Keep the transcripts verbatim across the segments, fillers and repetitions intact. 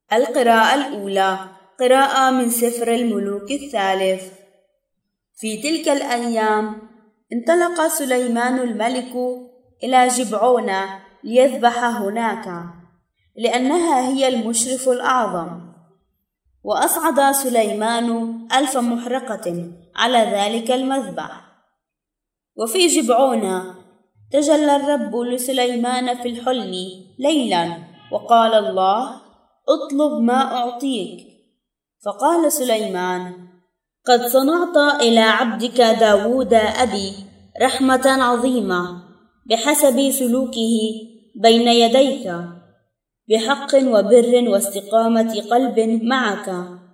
القراءة الأولى قراءة من سفر الملوك الثالث. في تلك الأيام انطلق سليمان الملك إلى جبعون ليذبح هناك، لأنها هي المشرف الأعظم. وأصعد سليمان ألف محرقة على ذلك المذبح. وفي جبعون تجلى الرب لسليمان في الحلم ليلا، وقال الله: اطلب ما أعطيك. فقال سليمان: قد صنعت إلى عبدك داود أبي رحمة عظيمة بحسب سلوكه بين يديك، بحق وبر واستقامة قلب معك،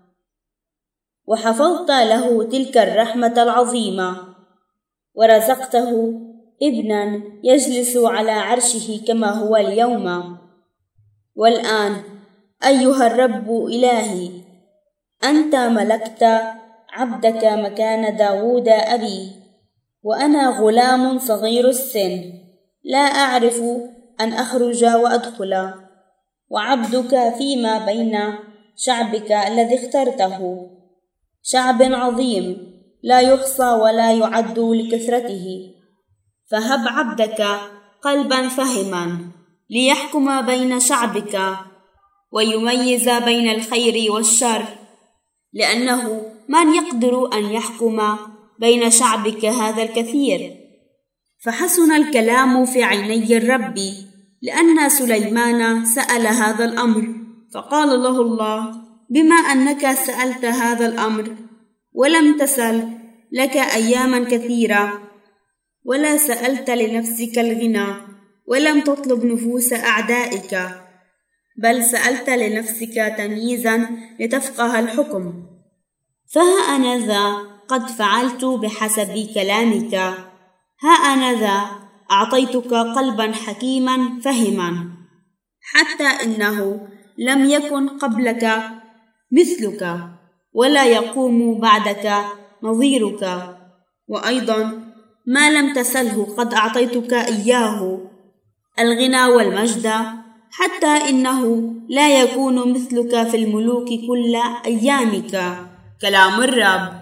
وحفظت له تلك الرحمة العظيمة، ورزقته ابنا يجلس على عرشه كما هو اليوم. والآن أيها الرب إلهي، أنت ملكت عبدك مكان داود أبي، وأنا غلام صغير السن لا أعرف أن أخرج وأدخل، وعبدك فيما بين شعبك الذي اخترته، شعب عظيم لا يحصى ولا يعد لكثرته. فهب عبدك قلبا فهما ليحكم بين شعبك ويميز بين الخير والشر، لأنه من يقدر أن يحكم بين شعبك هذا الكثير؟ فحسن الكلام في عيني الرب، لأن سليمان سأل هذا الأمر. فقال له الله: بما أنك سألت هذا الأمر ولم تسل لك أياما كثيرة، ولا سألت لنفسك الغنى، ولم تطلب نفوس أعدائك، بل سألت لنفسك تمييزا لتفقه الحكم، فها أنا ذا قد فعلت بحسب كلامك. ها أنا ذا أعطيتك قلبا حكيما فهما، حتى إنه لم يكن قبلك مثلك، ولا يقوم بعدك نظيرك. وأيضا ما لم تسله قد أعطيتك إياه، الغنى والمجد، حتى إنه لا يكون مثلك في الملوك كل أيامك. كلام الرب.